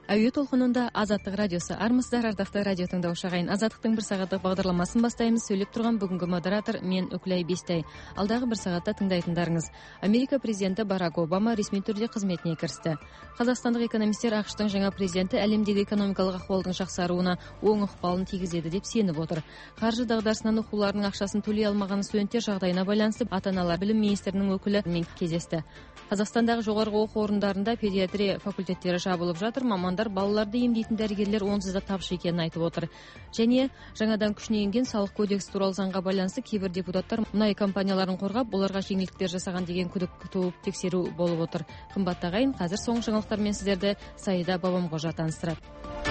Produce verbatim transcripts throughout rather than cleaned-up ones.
Әуе толқынында Азаттық радиосы. Армысыздар, ардақты радио тыңдаушы ағайын. Азаттықтың бір сағаттық бағдарламасын бастаймыз. Сөйлеп тұрған бүгінгі модератор мен Үкілай Бестай. Алдағы бір сағатта тыңдайтындарыңыз. Америка президенті Барак Обама ресми түрде қызметіне кірісті. Қазақстандық экономистер ақш-тың жаңа президенті әлемдегі экономикалық ахуалдың жақсаруына оң ықпалын тигізеді деп сеніп отыр. Қаржы дағдарысынан оқуларының ақшасын төлей алмаған студенттер жағдайына байланысты ата-аналар білім министрінің өкілімен кездесті. Қазақстандағы жоғарғы оқу орындарында педиатрия факультеттері жабылып жатыр. Мамандар балаларды емдейтін дәрігерлер онсыз да тапшы екенін айтып отыр. Және жаңадан күшіне енген салық кодексі туралы заңға байланысты кейбір депутаттар мұнай компанияларын қорғап, оларға жеңілдіктер жасаған деген күдік туып тексеру болып отыр. Қымбатты ағайын, қазір соңғы жаңалықтармен сіздерді Саида Бабамқожа таныстырады.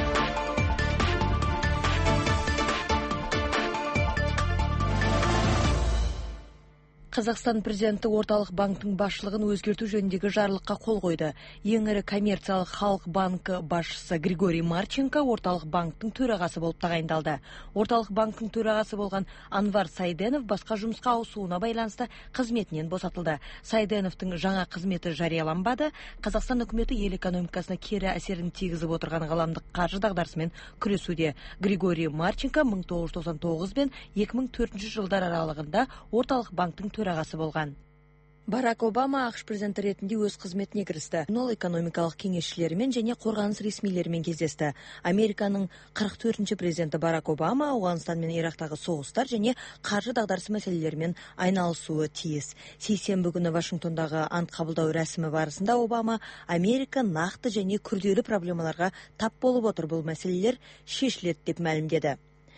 Қазақстан президенті орталық банктың басшылығын өзгерту жөніндегі жарлыққа қол қойды. Ең ірі коммерциялық халық банкі басшысы Григорий Марченко орталық банктың төрағасы болып тағайындалды. Орталық банктың төрағасы болған Анвар Сайденов басқа жұмысқа ауысуына байланысты қызметінен босатылды. Сайденовтың жаңа қызметі жарияланбады. Қазақстан үкіметі ел экономикасына кері әсерін тигізіп отырған ғаламдық қаржы дағдарысымен күресуде. Григорий Марченко мың тоғыз жүз тоқсан тоғыз бен екі мың төртінші жылдар аралығында орталық банктың төрағасы болған. Барак Обама ақш президенті ретінде өз қызметіне кірісті. Ол экономикалық кеңесшілерімен және қорғаныс ресмилерімен кездесті. Американың қырық төртінші президенті Барак Обама Ауғанстан мен Ирактағы соғыстар және қаржы дағдарысы мәселелерімен айналысуы тиіс. Сейсенбі күні Вашингтондағы ант қабылдау рәсімі барысында Обама Америка нақты және күрделі проблемаларға тап болып отыр, бұл мәселелер шешіледі деп мәлімдеді.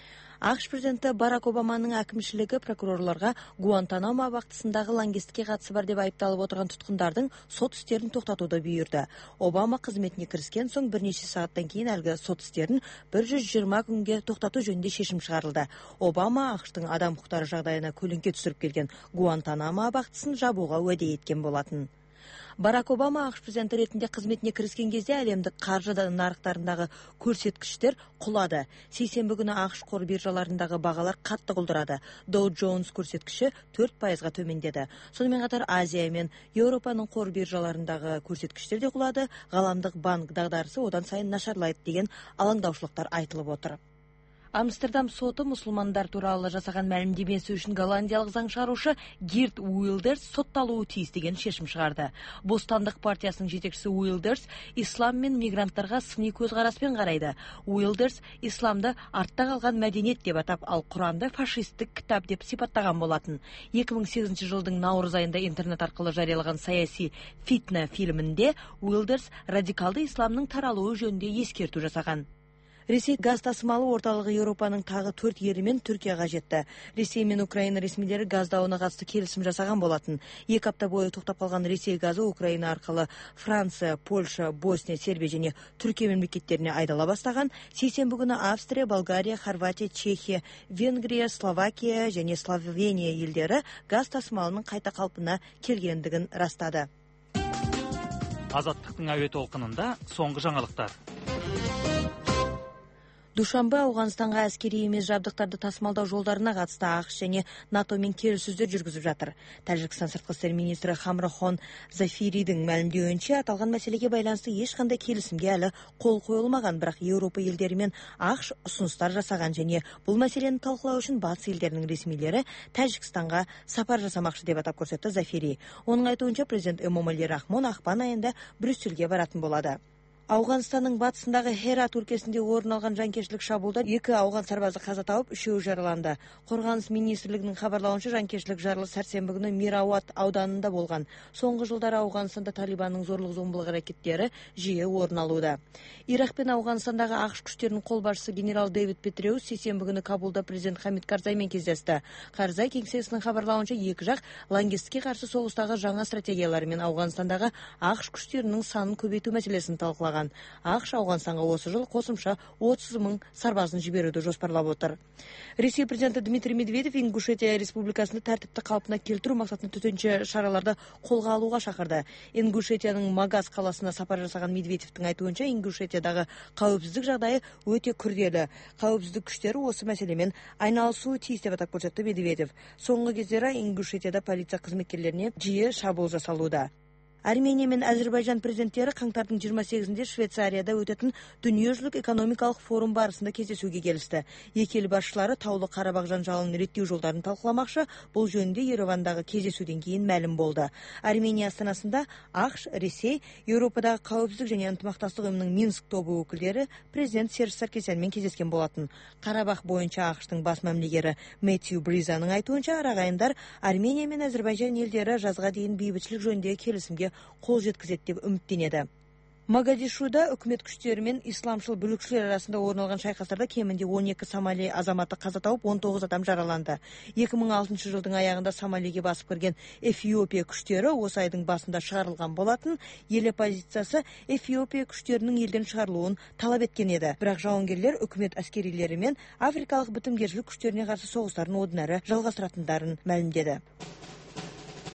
ақш президенті Барак Обаманың әкімшілігі прокурорларға Гуантанамо абақтысындағы лаңкестікке қатысы бар деп айыпталып отырған тұтқындардың сот істерін тоқтатуды бұйырды. Обама қызметіне кіріскен соң бірнеше сағаттан кейін әлгі сот істерін бір жүз жиырма күнге тоқтату жөнінде шешім шығарылды. Обама ақштың адам құқықтары жағдайына көлеңке түсіріп келген Гуантанамо абақтысын жабуға уәде еткен болатын. Барак Обама ақш президенті ретінде қызметіне кіріскен кезде әлемдік қаржы нарықтарындағы көрсеткіштер құлады. Сейсенбі күні ақш қор биржаларындағы бағалар қатты құлдырады. Dow Jones көрсеткіші төрт пайызға төмендеді. Сонымен қатар Азия мен Еуропаның қор биржаларындағы көрсеткіштер де құлады. Ғаламдық банк дағдарысы одан сайын нашарлайды деген алаңдаушылықтар айтылып отыр. Амстердам соты мұсылмандар туралы жасаған мәлімдемесі үшін голландиялық заң шығарушы Гирт Уилдерс сотталуы тиіс деген шешім шығарды. Бостандық партиясының жетекшісі Уилдерс ислам мен мигранттарға сыни көзқараспен қарайды. Уилдерс исламды артта қалған мәдениет деп атап, ал Құранды фашистік кітап деп сипаттаған болатын. екі мың сегізінші жылдың наурыз айында интернет арқылы жариялаған саяси фитна фильмінде Уилдерс радикалды исламның таралуы жөнінде ескерту жасаған. Ресей газ тасымалы орталығы Еуропаның тағы төрт елімен Түркияға жетті. Ресей мен Украина ресмилері газ дауына қатысты келісім жасаған болатын. Екі апта бойы тоқтап қалған Ресей газы Украина арқылы Франция, Польша, Босния, Сербия және Түркия мемлекеттеріне айдала бастаған. Сейсенбі күні Австрия, Болгария, Хорватия, Чехия, Венгрия, Словакия және Словения елдері газ тасымалының қайта қалпына келгендігін растады. Азаттықтың әуе толқынында соңғы жаңалықтар. Душанбе Ауғанстанға әскери емес жабдықтарды тасымалдау жолдарына қатысты ақш және НАТО мен келіссөздер жүргізіп жатыр. Тәжікстан сыртқы істер министрі Хамрахон Зафиридің мәлімдеуінше аталған мәселеге байланысты ешқандай келісімге әлі қол қойылмаған, бірақ Еуропа елдері мен ақш ұсыныстар жасаған және бұл мәселені талқылау үшін батыс елдерінің ресмилері Тәжікстанға сапар жасамақшы деп атап көрсетті Зафири. Оның айтуынша президент Эмомали Рахмон ақпан айында Брюссельге баратын болады. Ауғанстанның батысындағы Херат өлкесінде орын алған жанкештілік шабуылда екі ауған сарбазы қаза тауып, үшеуі жараланды. Қорғаныс министрлігінің хабарлауынша жанкештілік жарлы сәрсенбі күні Мирауат ауданында болған. Соңғы жылдары Ауғанстанда Талибанның зорлық-зомбылық әрекеттері жиі орын алуда. Ирак пен Ауғанстандағы ақш күштерінің қолбасшысы генерал Дэвид Петреус сейсенбі күні Кабулда президент Хамид Карзаймен кездесті. Карзай кеңсесінің хабарлауынша екі жақ лаңкестікке қарсы соғыстағы жаңа стратегиялары мен Ауғанстандағы ақш күштерінің санын көбейту мәселесін талқылаған. ақш Ауғанстанға осы жыл қосымша отыз мың сарбазын жіберуді жоспарлап отыр. Ресей президенті Дмитрий Медведев Ингушетия республикасында тәртіпті қалпына келтіру мақсатында төтенше шараларды қолға алуға шақырды. Ингушетияның Магаз қаласына сапар жасаған Медведевтің айтуынша Ингушетиядағы қауіпсіздік жағдайы өте күрделі. Қауіпсіздік күштері осы мәселемен айналысуы тиіс деп атап көрсетті Медведев. Соңғы кездері Ингушетияда полиция қызметкерлеріне жиі шабуыл жасалуда. Армения мен Әзербайжан президенттері қаңтардың жиырма сегізінде Швейцарияда өтетін дүниежүзілік экономикалық форум барысында кездесуге келісті. Екі ел басшылары Таулы Қарабақ жанжалын реттеу жолдарын талқыламақшы. Бұл жөнінде Еревандағы кездесуден кейін мәлім болды. Армения астанасында ақш, Ресей, Еуропадағы қауіпсіздік және ынтымақтастық ұйымының Минск тобы өкілдері президент Серж Саркисянмен кездескен болатын. Қарабақ бойынша ақштың бас мәмлегері Мэтью Бризаның айтуынша, ағайындар Армения мен Әзербайжан елдері жазға дейін бейбітшілік жөніндегі келісімге қол жеткізеді деп үміттенеді. Могадишуда үкімет күштері мен исламшыл бүлікшілер арасында орын алған шайқастарда кемінде он екі Сомали азаматы қаза тауып, он тоғыз адам жараланды. екі мың алтыншы жылдың аяғында Сомалиге басып кірген Эфиопия күштері осы айдың басында шығарылған болатын. Ел оппозициясы Эфиопия күштерінің елден шығарылуын талап еткен еді. Бірақ жауынгерлер үкімет әскерилері мен африкалық бітімгершілік күштеріне қарсы соғыстарын одан әрі жалғастыратындарын мәлімдеді.